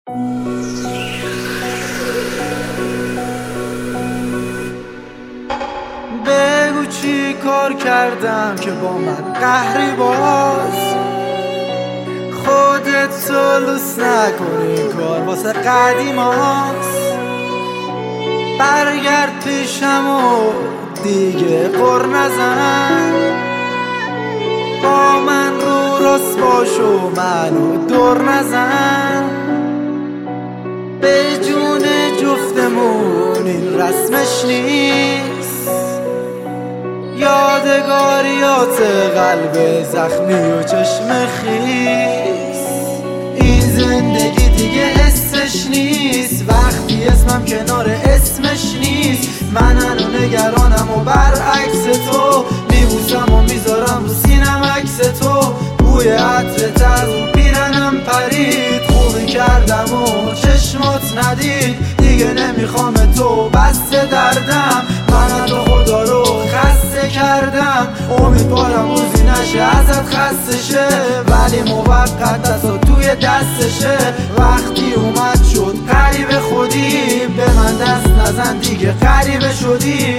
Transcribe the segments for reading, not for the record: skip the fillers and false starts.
بگو چی کار کردم که با من قهری باز خودت سلوس نکنی کار واسه قدیماست برگرد پیشم و دیگه قر نزن با من رو راست باش و منو دور نزن به جون جفتمون این رسمش نیست یادگاریات قلب زخمی و چشم خیس این زندگی دیگه حسش نیست وقتی اسمم کنار اسمش نیست من هنو نگرانم و برعکس تو میبوسم و میذارم رو سینم عکس تو بوی عطرت از اون پیرنم پرید خوبی کردم و چشمات ندید دیگه نمیخوام تو بسته دردم من تو خدا رو خسته کردم امیدوارم روزی نشه ازت خسته شه ولی موقت دستا توی دستشه وقتی اومد شد قریب خودی به من دست نزن دیگه قریب شدی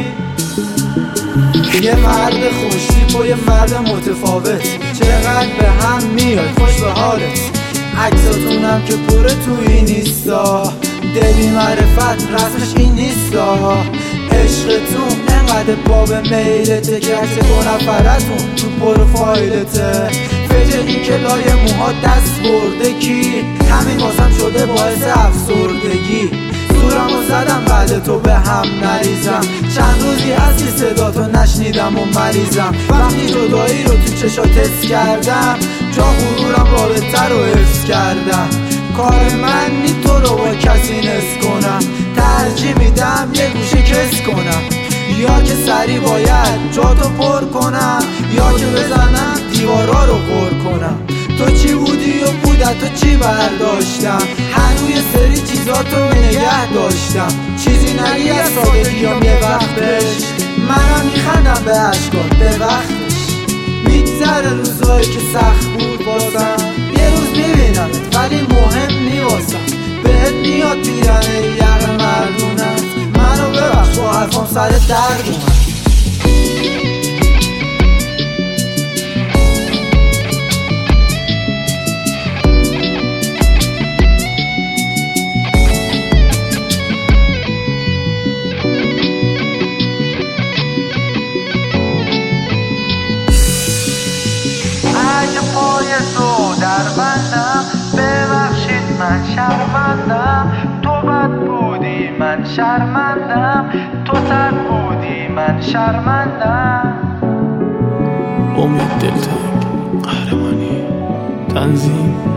یه مرد خوشتیپ و یه مرد متفاوت چقدر به هم میاد خوش به حالت عکساتونم که پره توی نیستا دلی معرفت رسمش این نیستا عشقتون انقدر باب میلته که عکس دو نفرتون تو پروفایلته فکر این که لای موها دست برده کی همین واسم شده باعث افسردگی زورمو زدم بعد تو به هم نریزم چند روزی هستی صداتو نشنیدم و مریضم وقتی جدایی رو تو چشات حس کردم جا غرورم رابطه رو حفظ کردم کار من نی تو رو با کسی نس کنم ترجیح میدم یه گوشه کس کنم یا که سری باید جاتو پر کنم یا که بزنم دیوارا رو پر کنم تو چی بودی و بودت تو چی برداشتم هنوز یه سری چیزاتو نگه داشتم چیزی نگی از سادگیام یه وقتش منم میخندم به عشقات به وقتش میگذره روزایی که سخت بود واسم یه روز میبینمت ولی مهم نی واسم بهت میاد بیرنه یقه مردونت منو ببخش با حرفام سر درد اومد تو در بندم ببخشید من شرمندم تو بد بودی من شرمندم تو سر بودی من شرمندم امید دلتنگ قهرمانی تنظیم